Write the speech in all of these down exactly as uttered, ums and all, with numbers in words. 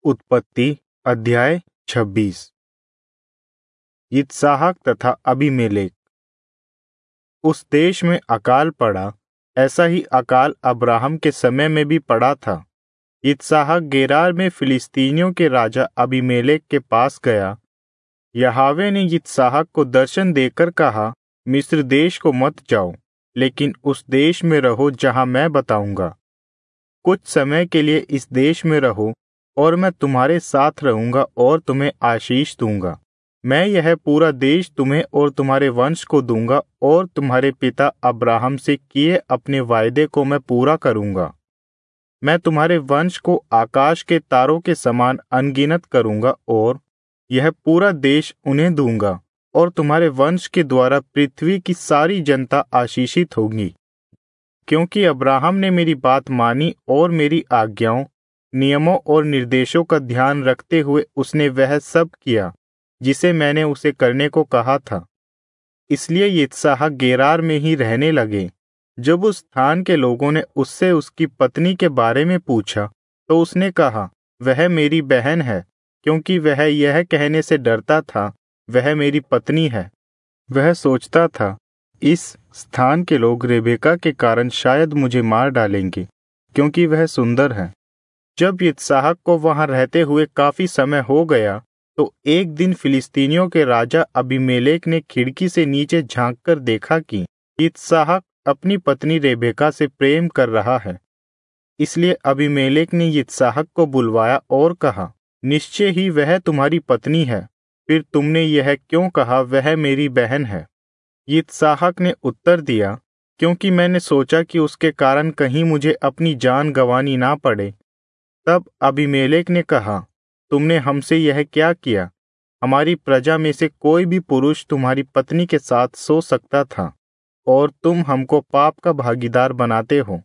उत्पत्ति अध्याय छब्बीस। यित्साहक तथा अबीमेलेक। उस देश में अकाल पड़ा, ऐसा ही अकाल अब्राहम के समय में भी पड़ा था। यित्साहक गेरार में फिलिस्तीनियों के राजा अबीमेलेक के पास गया। यहोवा ने यित्साहक को दर्शन देकर कहा, मिस्र देश को मत जाओ, लेकिन उस देश में रहो जहां मैं बताऊंगा। कुछ समय के लिए इस देश में रहो और मैं तुम्हारे साथ रहूंगा और तुम्हें आशीष दूंगा। मैं यह पूरा देश तुम्हें और तुम्हारे वंश को दूंगा और तुम्हारे पिता अब्राहम से किए अपने वायदे को मैं पूरा करूंगा। मैं तुम्हारे वंश को आकाश के तारों के समान अनगिनत करूंगा और यह पूरा देश उन्हें दूंगा और तुम्हारे वंश के द्वारा पृथ्वी की सारी जनता आशीषित होगी। क्योंकि अब्राहम ने मेरी बात मानी और मेरी आज्ञाओं, नियमों और निर्देशों का ध्यान रखते हुए उसने वह सब किया जिसे मैंने उसे करने को कहा था। इसलिए यित्साहक गेरार में ही रहने लगे। जब उस स्थान के लोगों ने उससे उसकी पत्नी के बारे में पूछा तो उसने कहा, वह मेरी बहन है, क्योंकि वह यह कहने से डरता था, वह मेरी पत्नी है। वह सोचता था, इस स्थान के लोग रेबेका के कारण शायद मुझे मार डालेंगे, क्योंकि वह सुंदर है। जब यित्साहक को वहां रहते हुए काफी समय हो गया, तो एक दिन फिलिस्तीनियों के राजा अबीमेलेक ने खिड़की से नीचे झांककर देखा कि यित्साहक अपनी पत्नी रेबेका से प्रेम कर रहा है। इसलिए अबीमेलेक ने यित्साहक को बुलवाया और कहा, निश्चय ही वह तुम्हारी पत्नी है, फिर तुमने यह क्यों कहा वह मेरी बहन है? यित्साहक ने उत्तर दिया, क्योंकि मैंने सोचा कि उसके कारण कहीं मुझे अपनी जान गंवानी ना पड़े। तब अबीमेलेक ने कहा, तुमने हमसे यह क्या किया? हमारी प्रजा में से कोई भी पुरुष तुम्हारी पत्नी के साथ सो सकता था और तुम हमको पाप का भागीदार बनाते हो।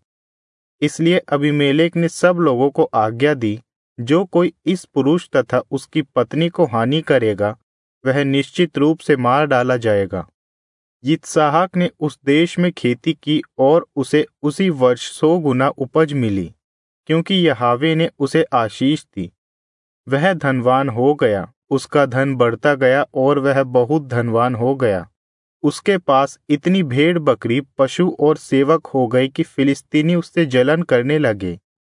इसलिए अबीमेलेक ने सब लोगों को आज्ञा दी, जो कोई इस पुरुष तथा उसकी पत्नी को हानि करेगा, वह निश्चित रूप से मार डाला जाएगा। यित्साहक ने उस देश में खेती की और उसे उसी वर्ष सौ गुना उपज मिली, क्योंकि यहोवा ने उसे आशीष दी। वह धनवान हो गया, उसका धन बढ़ता गया और वह बहुत धनवान हो गया। उसके पास इतनी भेड़ बकरी, पशु और सेवक हो गए कि फिलिस्तीनी उससे जलन करने लगे।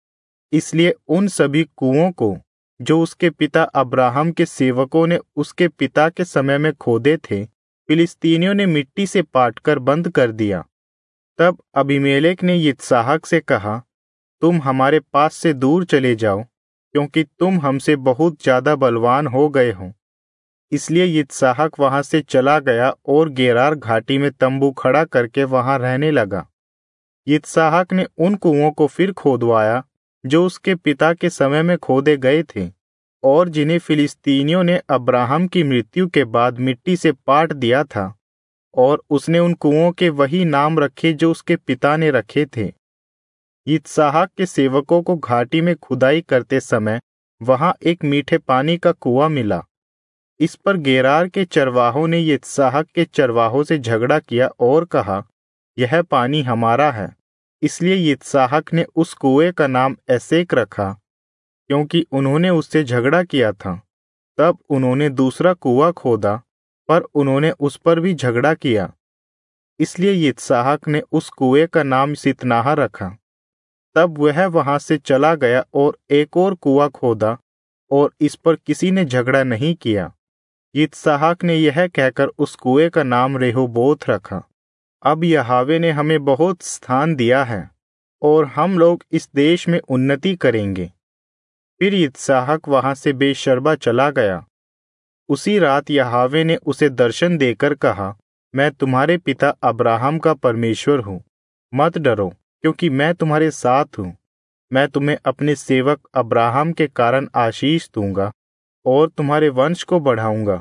इसलिए उन सभी कुओं को जो उसके पिता अब्राहम के सेवकों ने उसके पिता के समय में खोदे थे, फिलिस्तीनियों ने मिट्टी से पाटकर बंद कर दिया। तब अबीमेलेक ने यित्साहक से कहा, तुम हमारे पास से दूर चले जाओ, क्योंकि तुम हमसे बहुत ज्यादा बलवान हो गए हो। इसलिए यित्साहक वहां से चला गया और गेरार घाटी में तंबू खड़ा करके वहां रहने लगा। यित्साहक ने उन कुओं को फिर खोदवाया जो उसके पिता के समय में खोदे गए थे और जिन्हें फिलिस्तीनियों ने अब्राहम की मृत्यु के बाद मिट्टी से पाट दिया था, और उसने उन कुओं के वही नाम रखे जो उसके पिता ने रखे थे। यित्साहक के सेवकों को घाटी में खुदाई करते समय वहां एक मीठे पानी का कुआं मिला। इस पर गेरार के चरवाहों ने यित्साहक के चरवाहों से झगड़ा किया और कहा, यह पानी हमारा है। इसलिए यित्साहक ने उस कुएं का नाम एसेक रखा, क्योंकि उन्होंने उससे झगड़ा किया था। तब उन्होंने दूसरा कुआं खोदा, पर उन्होंने उस पर भी झगड़ा किया। इसलिए यित्साहक ने उस कुएं का नाम सितनाह रखा। तब वह वहां से चला गया और एक और कुआं खोदा, और इस पर किसी ने झगड़ा नहीं किया। यित्साहक ने यह कहकर उस कुएं का नाम रेहोबोथ रखा। अब यहोवा ने हमें बहुत स्थान दिया है और हम लोग इस देश में उन्नति करेंगे। फिर यित्साहक वहां से बेशर्बा चला गया। उसी रात यहोवा ने उसे दर्शन देकर कहा, मैं तुम्हारे पिता अब्राहम का परमेश्वर हूँ। मत डरो, क्योंकि मैं तुम्हारे साथ हूँ। मैं तुम्हें अपने सेवक अब्राहम के कारण आशीष दूंगा और तुम्हारे वंश को बढ़ाऊंगा।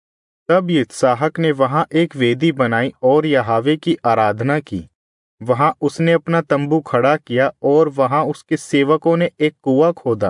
तब यित्साहक ने वहां एक वेदी बनाई और यहोवा की आराधना की। वहां उसने अपना तंबू खड़ा किया और वहां उसके सेवकों ने एक कुआं खोदा।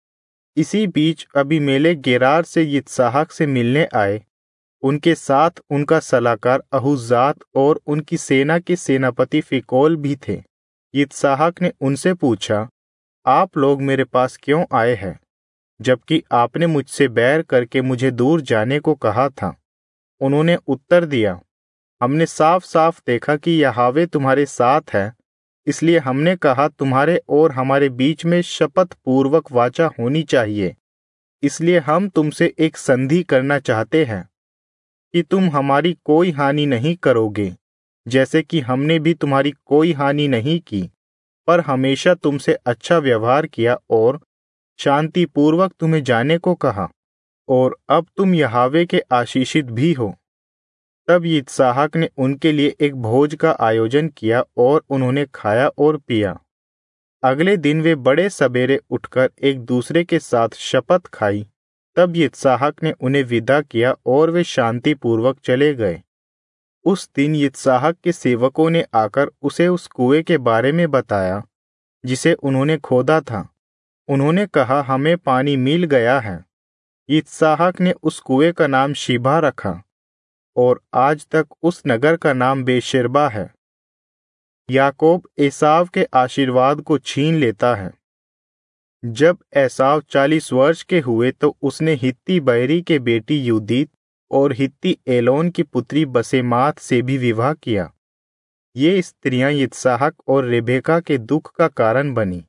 इसी बीच अबीमेलेक गेरार से यित्साहक से मिलने आए। उनके साथ उनका सलाहकार अहुज्जात और उनकी सेना के सेनापति फिकोल भी थे। यित्साहक ने उनसे पूछा, आप लोग मेरे पास क्यों आए हैं? जबकि आपने मुझसे बैर करके मुझे दूर जाने को कहा था। उन्होंने उत्तर दिया, हमने साफ साफ देखा कि यहोवा तुम्हारे साथ है, इसलिए हमने कहा तुम्हारे और हमारे बीच में शपथ पूर्वक वाचा होनी चाहिए। इसलिए हम तुमसे एक संधि करना चाहते हैं कि तुम हमारी कोई हानि नहीं करोगे, जैसे कि हमने भी तुम्हारी कोई हानि नहीं की, पर हमेशा तुमसे अच्छा व्यवहार किया और शांतिपूर्वक तुम्हें जाने को कहा। और अब तुम यहोवा के आशीषित भी हो। तब यित्साहक ने उनके लिए एक भोज का आयोजन किया और उन्होंने खाया और पिया। अगले दिन वे बड़े सबेरे उठकर एक दूसरे के साथ शपथ खाई। तब यित्साहक ने उन्हें विदा किया और वे शांतिपूर्वक चले गए। उस दिन यित्साहक के सेवकों ने आकर उसे उस कुएं के बारे में बताया जिसे उन्होंने खोदा था। उन्होंने कहा, हमें पानी मिल गया है। यित्साहक ने उस कुएं का नाम शिबा रखा और आज तक उस नगर का नाम बेशेरबा है। याकूब एसाव के आशीर्वाद को छीन लेता है। जब एसाव चालीस वर्ष के हुए तो उसने हित्ती बैरी के बेटी यूदीत और हित्ती एलोन की पुत्री बसेमात से भी विवाह किया। ये स्त्रियां यित्साहक और रेबेका के दुख का कारण बनी।